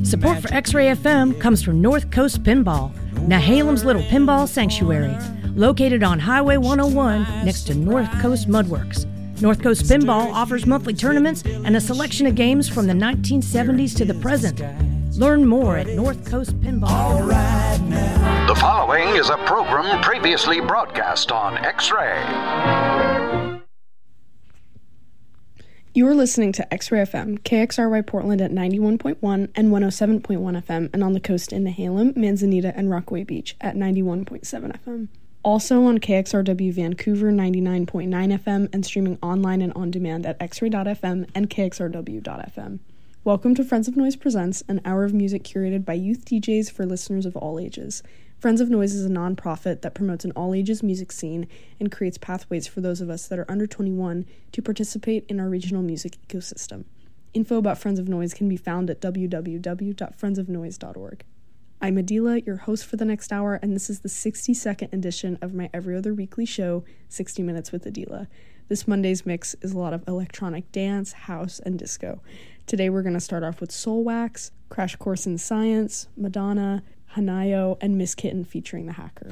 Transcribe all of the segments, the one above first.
Support for X-Ray FM comes from North Coast Pinball, Nehalem's little pinball sanctuary, located on Highway 101 next to North Coast Mudworks. North Coast Pinball offers monthly tournaments and a selection of games from the 1970s to the present. Learn more at North Coast Pinball. The following is a program previously broadcast on X-Ray. You are listening to X-Ray FM, KXRY Portland at 91.1 and 107.1 FM, and on the coast in Nehalem, Manzanita, and Rockaway Beach at 91.7 FM. Also on KXRW Vancouver 99.9 FM and streaming online and on demand at xray.fm and kxrw.fm. Welcome to Friends of Noise Presents, an hour of music curated by youth DJs for listeners of all ages. Friends of Noise is a non-profit that promotes an all-ages music scene and creates pathways for those of us that are under 21 to participate in our regional music ecosystem. Info about Friends of Noise can be found at www.friendsofnoise.org. I'm Adila, your host for the next hour, and this is the 62nd edition of my every other weekly show, 60 Minutes with Adila. This Monday's mix is a lot of electronic dance, house, and disco. Today we're going to start off with Soulwax, Crash Course in Science, Madonna, Hanayo, and Miss Kitten featuring The Hacker.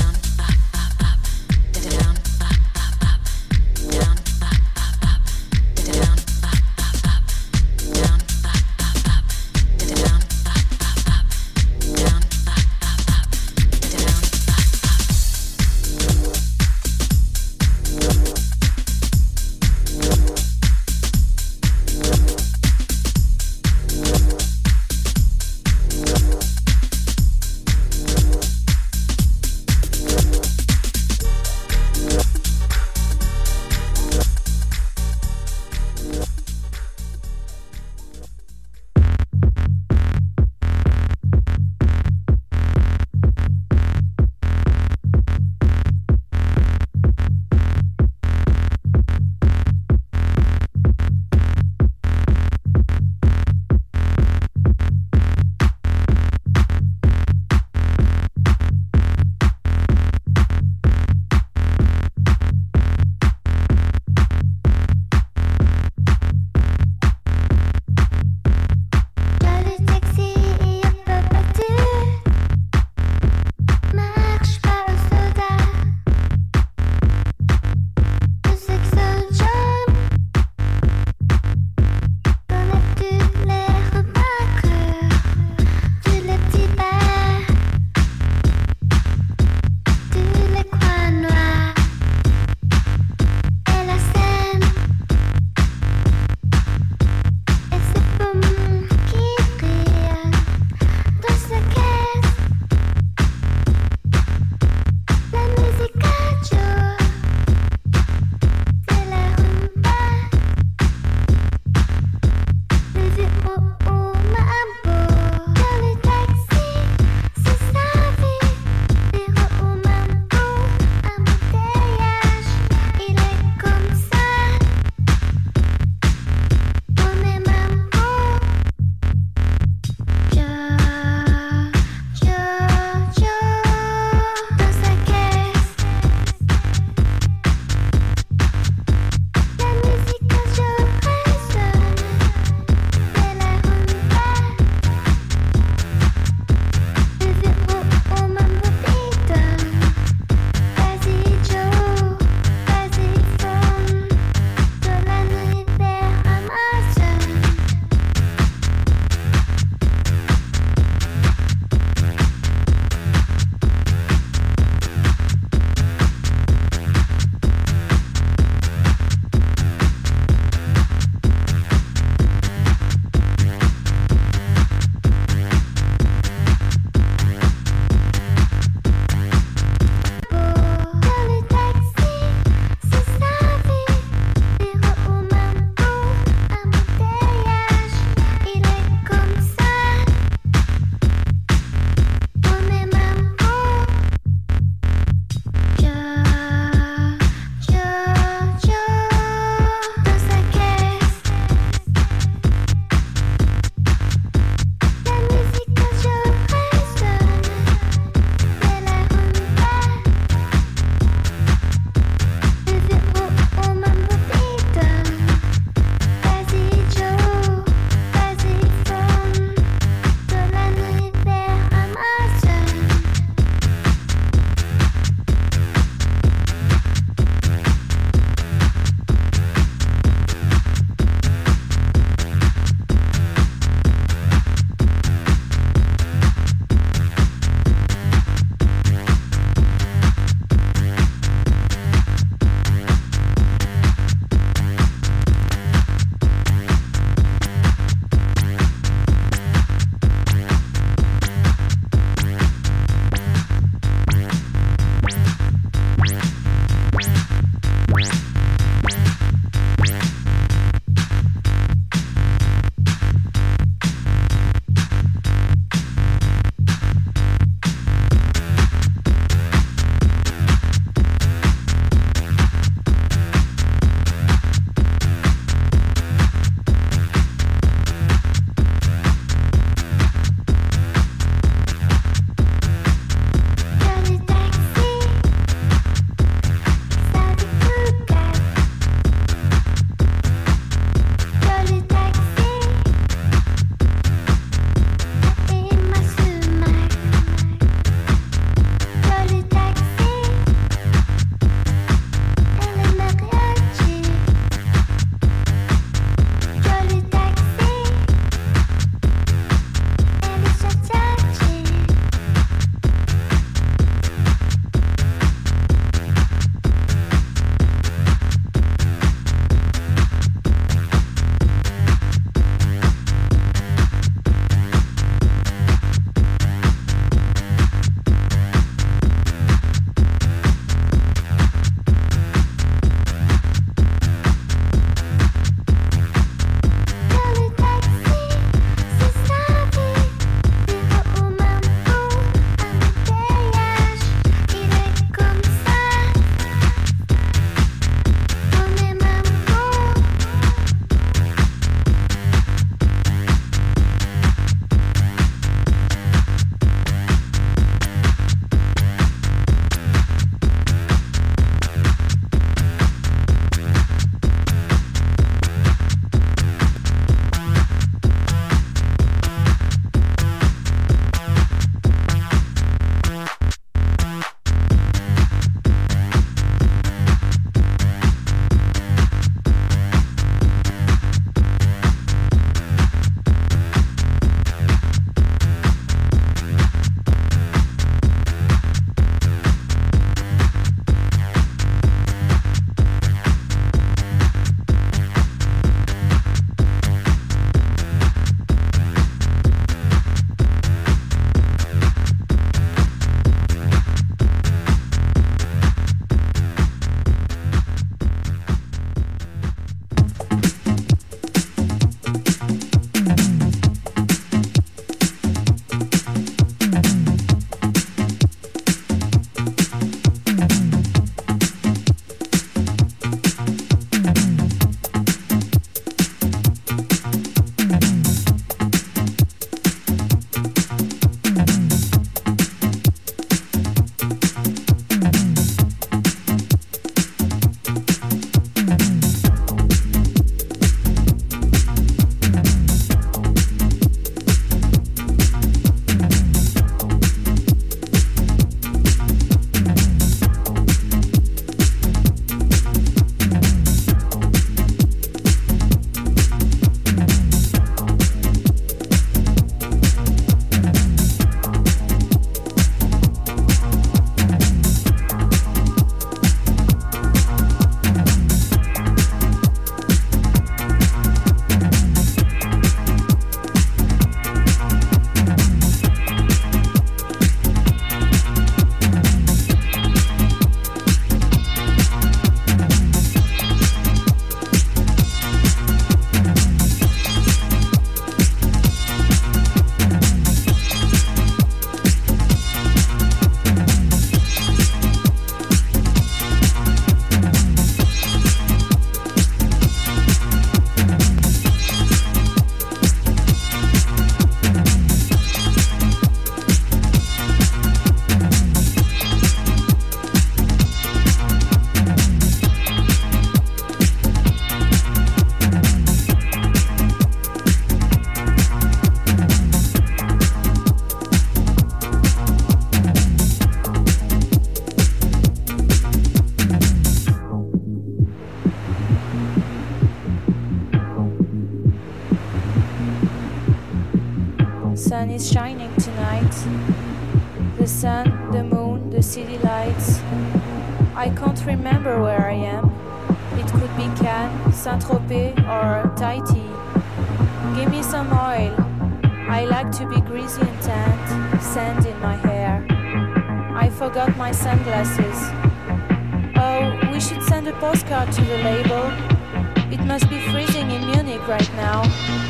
is shining tonight. The sun, the moon, the city lights. I can't remember where I am. It could be Cannes, Saint-Tropez or Tahiti. Give me some oil. I like to be greasy and tanned, sand in my hair. I forgot my sunglasses. Oh, we should send a postcard to the label. It must be freezing in Munich right now.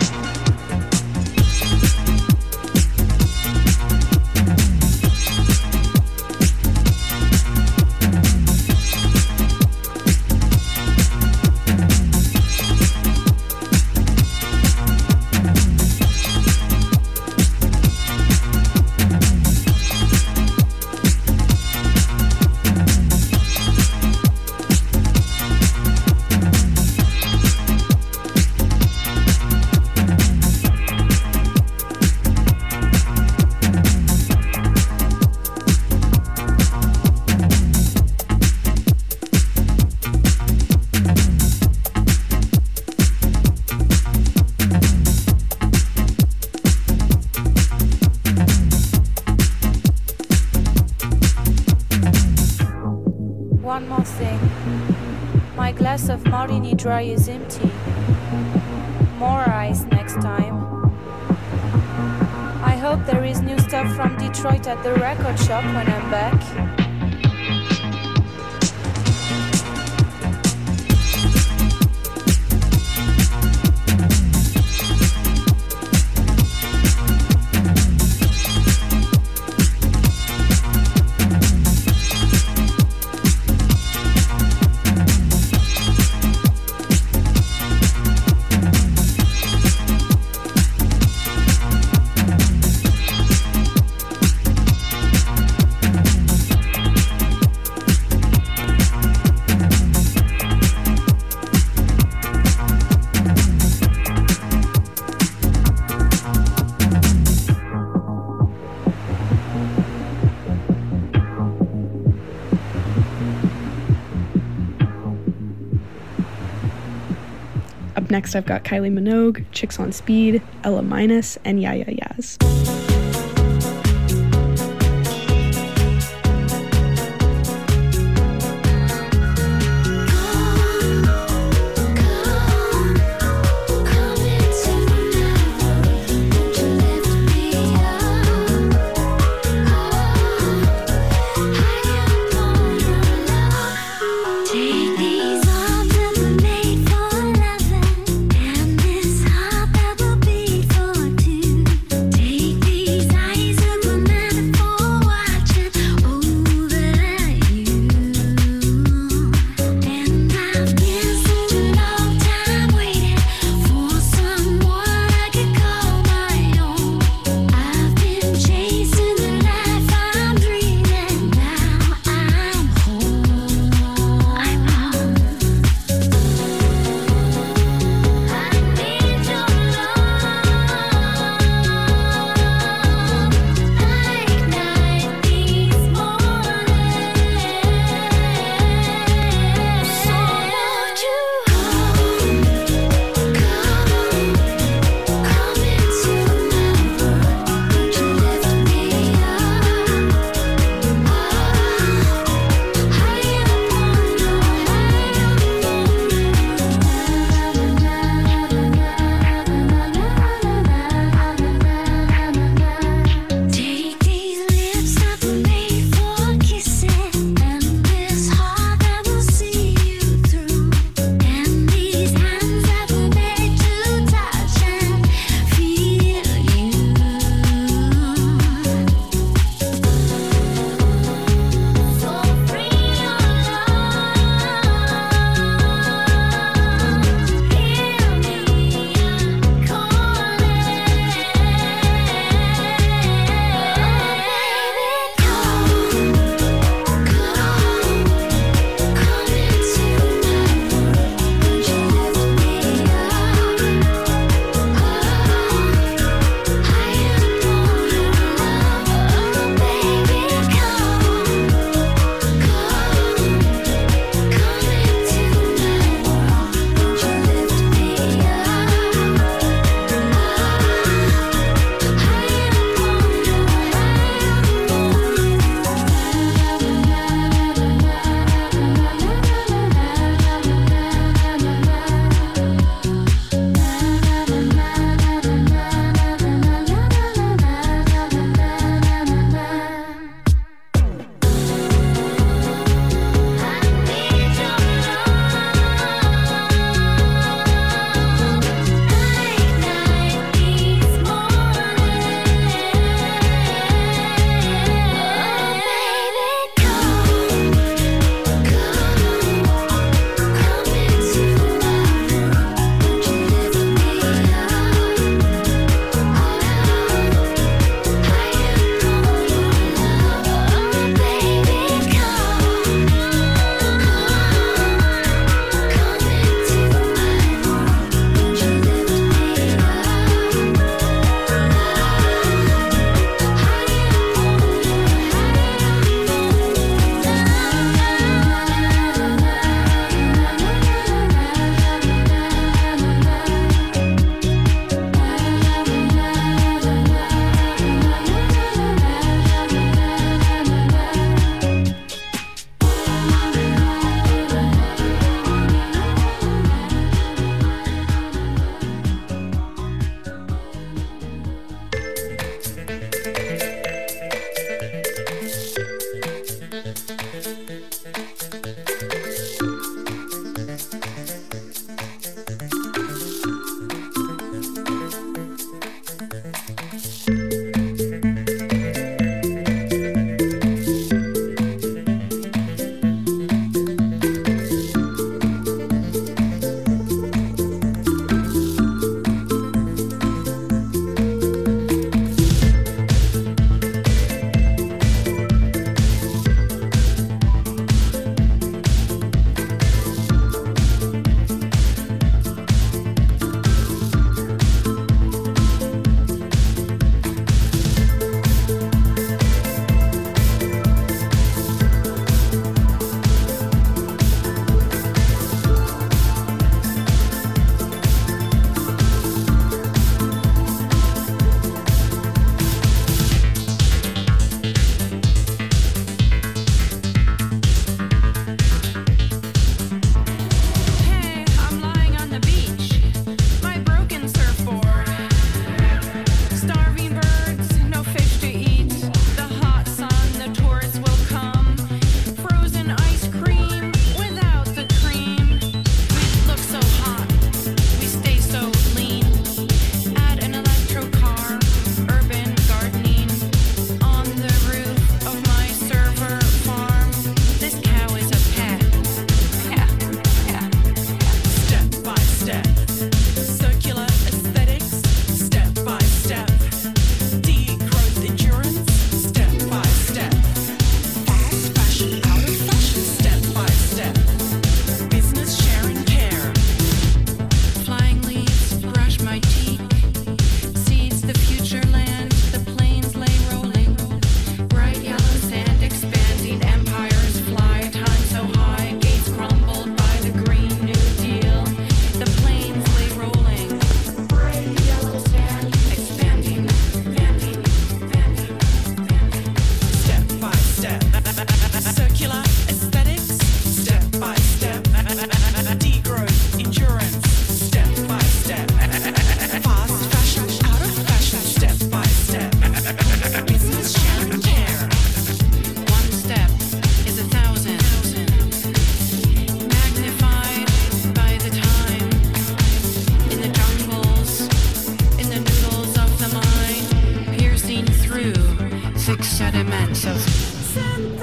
One more thing. My glass of Martini Dry is empty. More ice next time. I hope there is new stuff from Detroit at the record shop when I'm back. Up next, I've got Kylie Minogue, Chicks on Speed, Ella Minus, and Ya Ya Yas. Take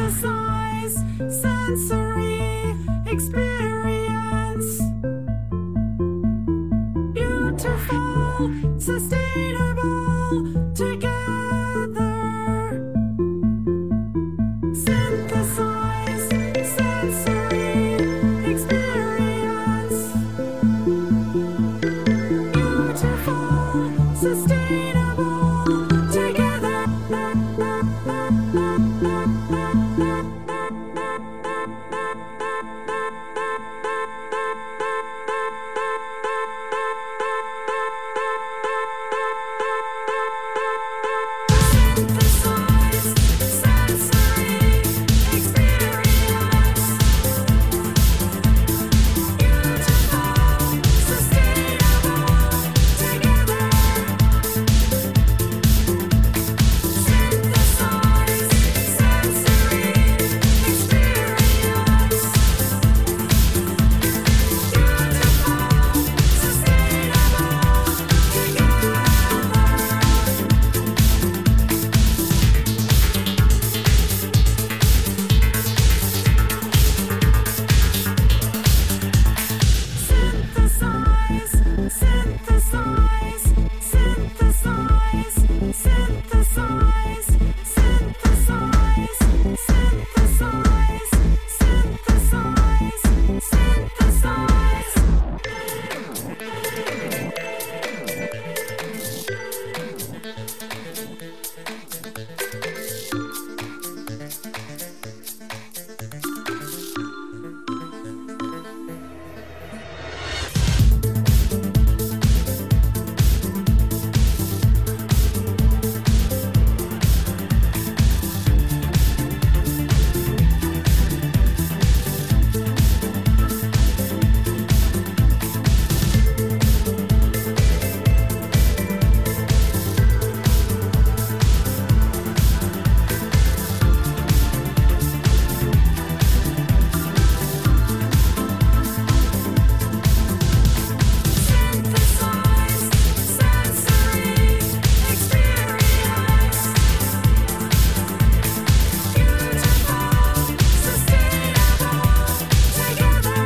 Synthesize sensory experience. Beautiful, sustainable, together. Synthesize sensory experience. Beautiful, sustainable, together. Synthesize sensory experience. Beautiful, sustainable, together. Synthesize sensory experience. Beautiful, sustainable, together. Synthesize, synthesize, synthesize, synthesize, synthesize, synthesize, synthesize, synthesize sensory experience. Beautiful, sustainable, together.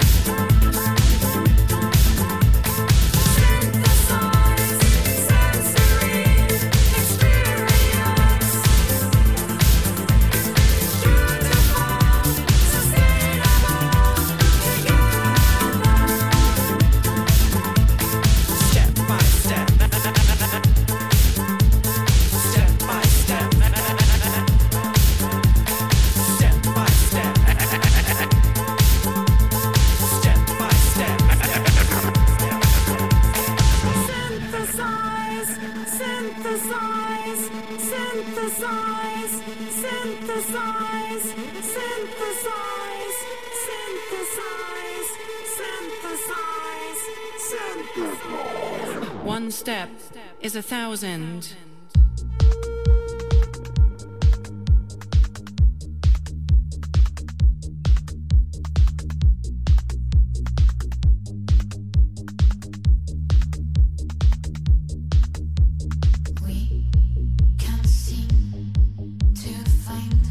Synthesize sensory experience. Beautiful, sustainable, together. Step by step. Step by step. Step by step. Step by step. Synthesize, synthesize, synthesize, synthesize, synthesize, synthesize, synthesize. One step is 1,000. We can't seem to find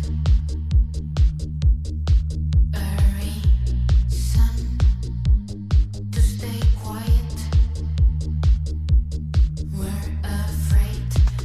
a reason to stay quiet. We're afraid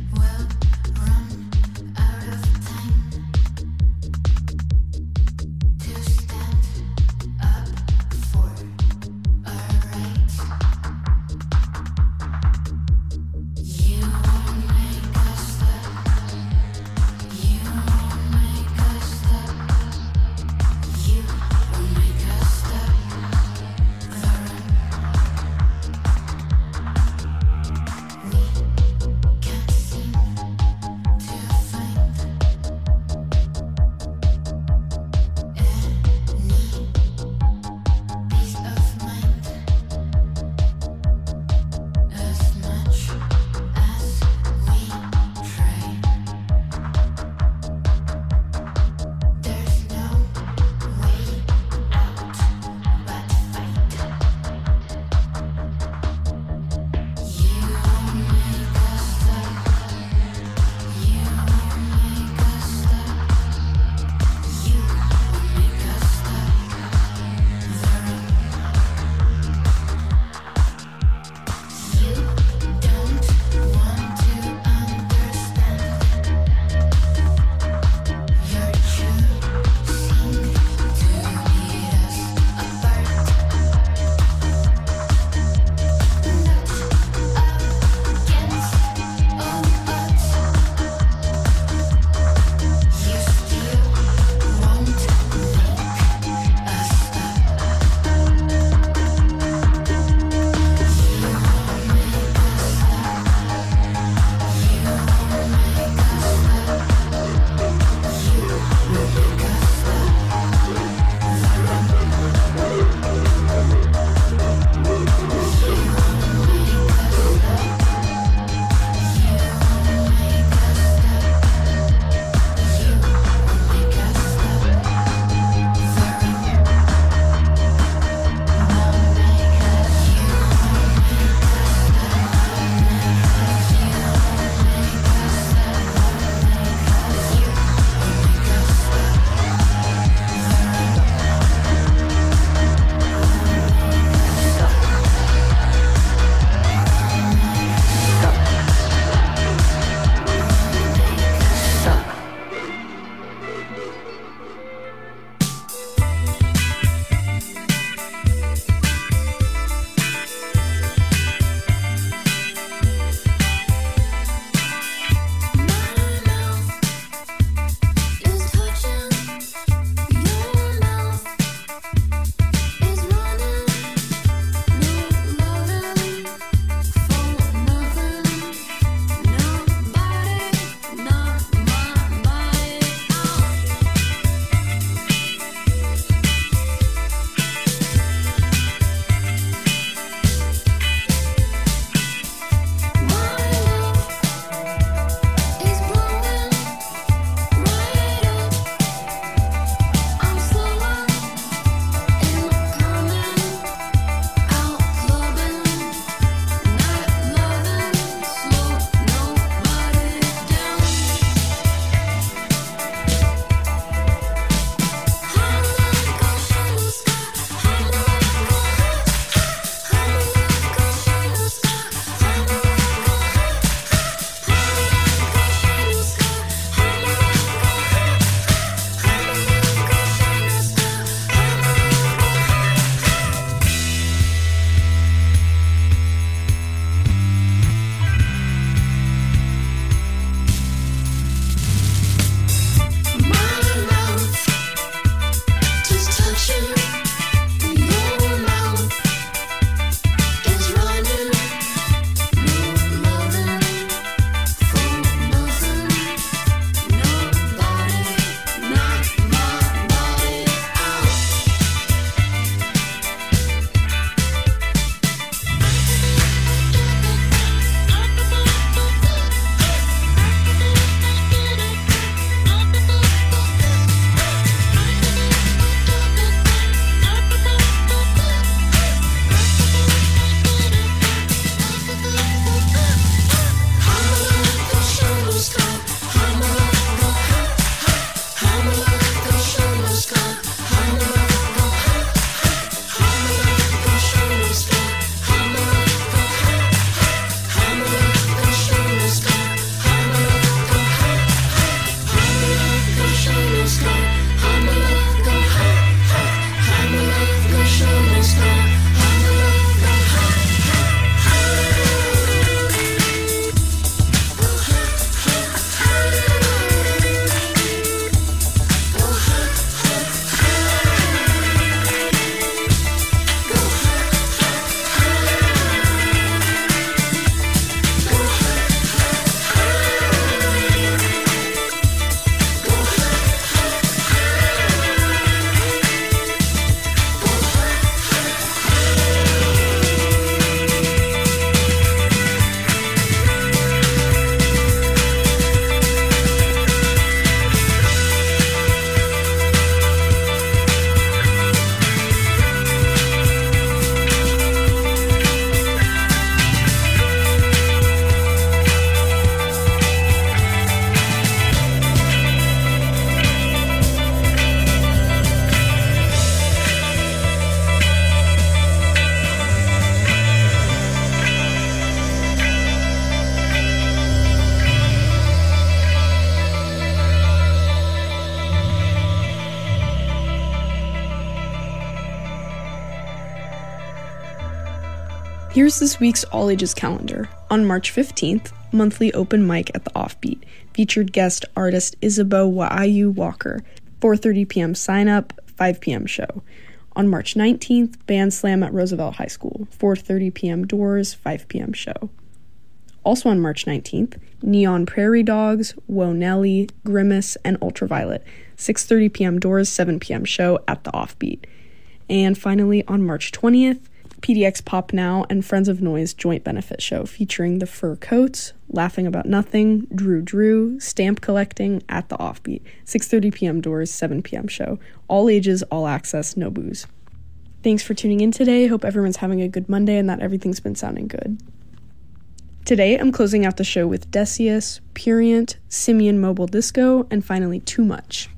Here's this week's All Ages calendar. On March 15th, monthly open mic at the Offbeat. Featured guest artist Isabeau Waayu Walker. 4:30 p.m. sign up, 5 p.m. show. On March 19th, band slam at Roosevelt High School. 4:30 p.m. doors, 5 p.m. show. Also on March 19th, Neon Prairie Dogs, Woe Nelly, Grimace, and Ultraviolet. 6:30 p.m. doors, 7 p.m. show at the Offbeat. And finally, on March 20th, PDX Pop Now and Friends of Noise joint benefit show featuring the Fur Coats, Laughing About Nothing, Drew, Stamp Collecting at the Offbeat. 6:30 p.m. doors, 7 p.m. show. All ages, all access, no booze. Thanks for tuning in today. Hope everyone's having a good Monday and that everything's been sounding good. Today, I'm closing out the show with Decius, Purient, Simeon Mobile Disco, and finally Too Much.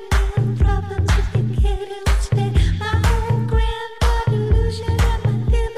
Problems with your kid and it's been my own grandpa delusion and my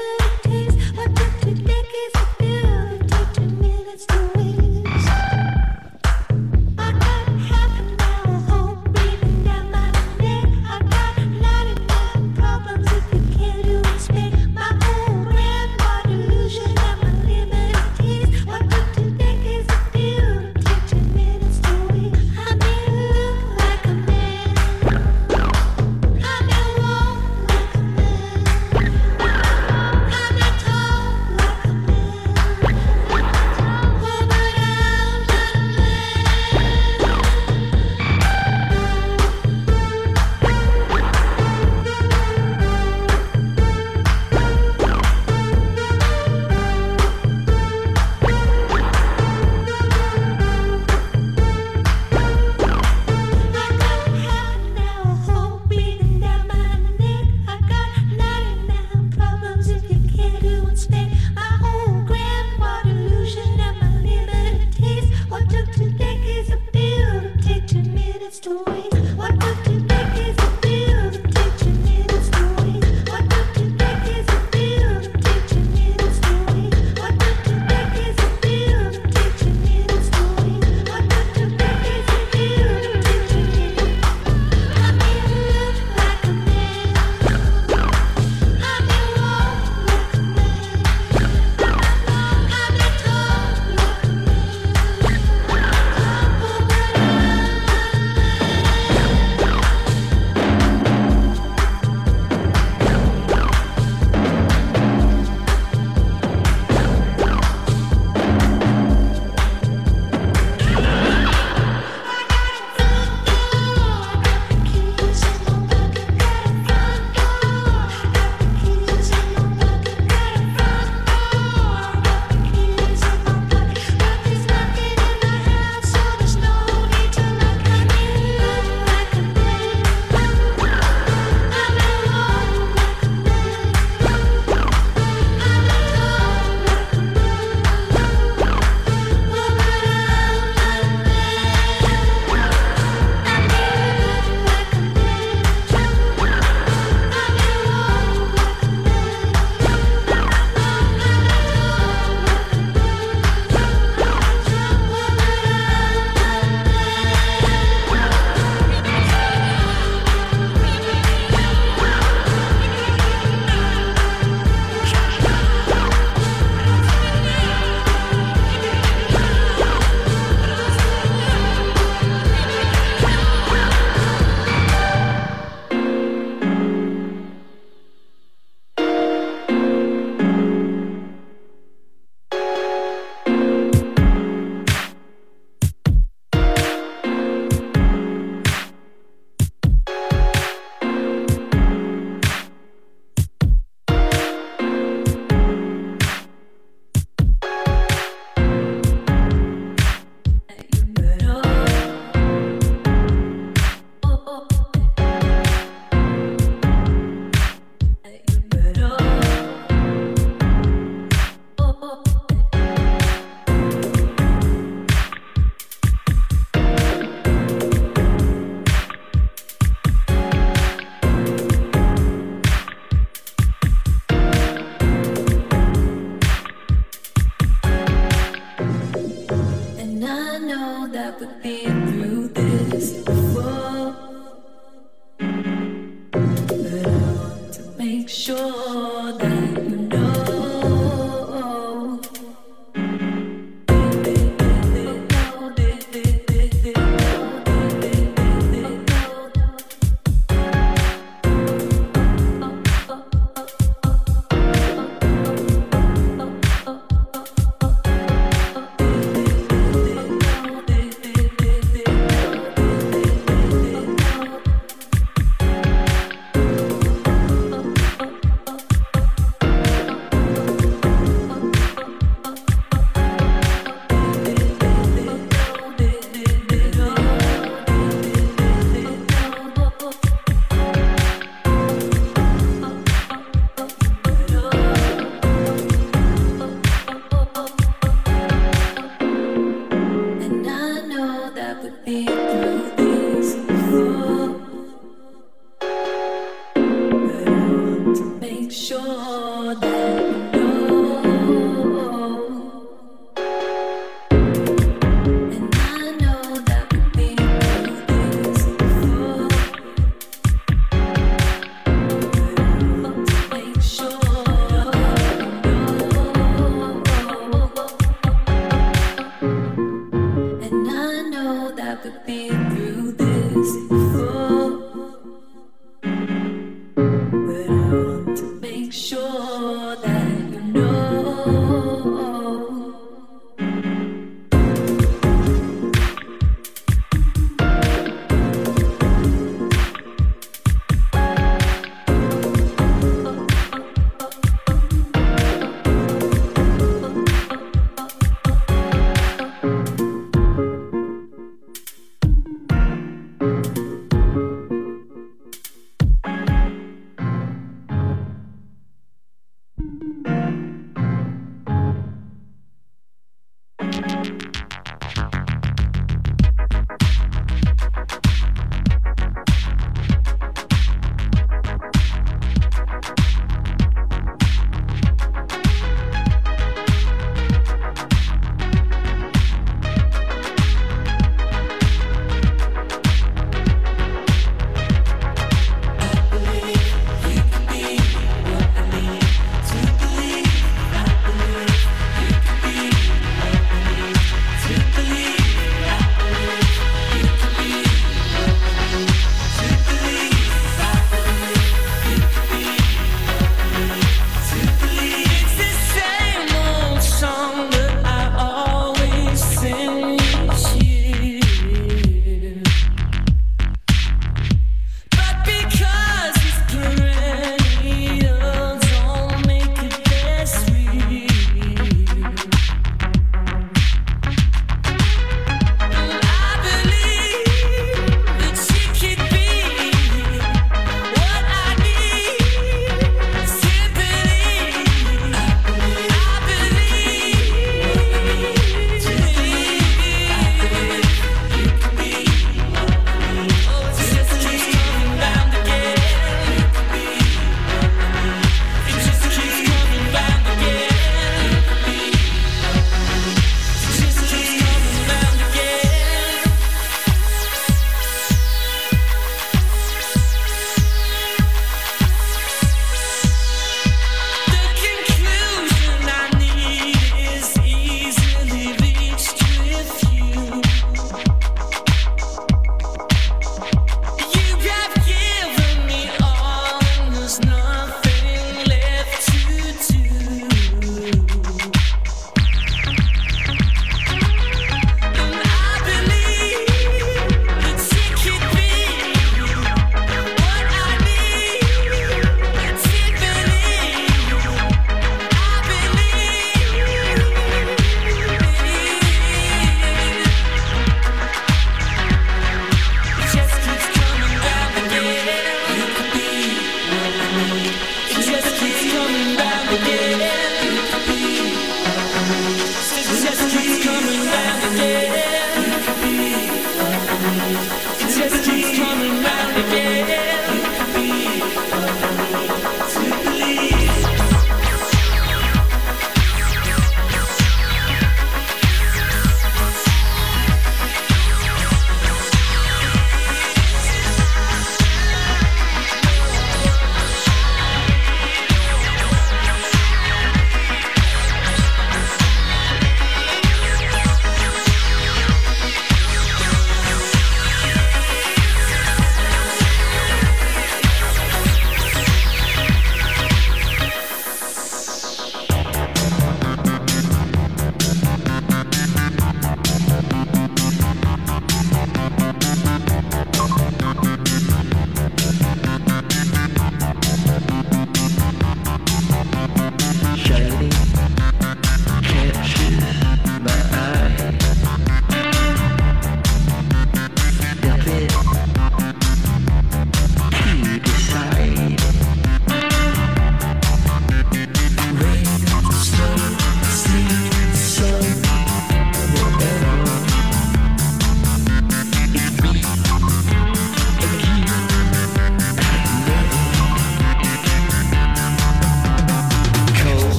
never been through this before. But I want to make sure that you know.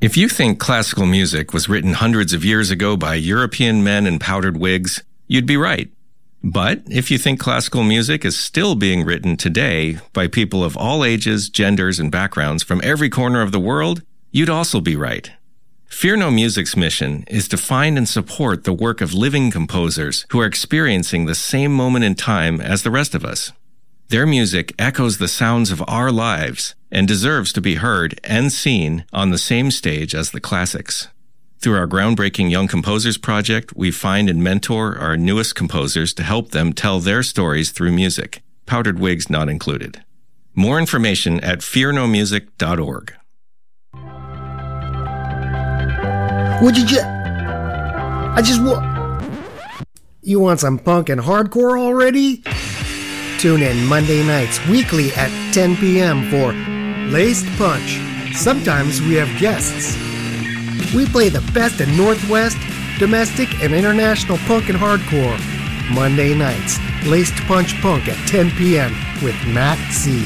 If you think classical music was written hundreds of years ago by European men in powdered wigs, you'd be right. But if you think classical music is still being written today by people of all ages, genders, and backgrounds from every corner of the world, you'd also be right. Fear No Music's mission is to find and support the work of living composers who are experiencing the same moment in time as the rest of us. Their music echoes the sounds of our lives and deserves to be heard and seen on the same stage as the classics. Through our groundbreaking Young Composers Project, we find and mentor our newest composers to help them tell their stories through music, powdered wigs not included. More information at fearnomusic.org. You want some punk and hardcore already? Tune in Monday nights weekly at 10 p.m. for Laced Punch. Sometimes we have guests. We play the best in Northwest, domestic, and international punk and hardcore. Monday nights, Laced Punch Punk at 10 p.m. with Matt C.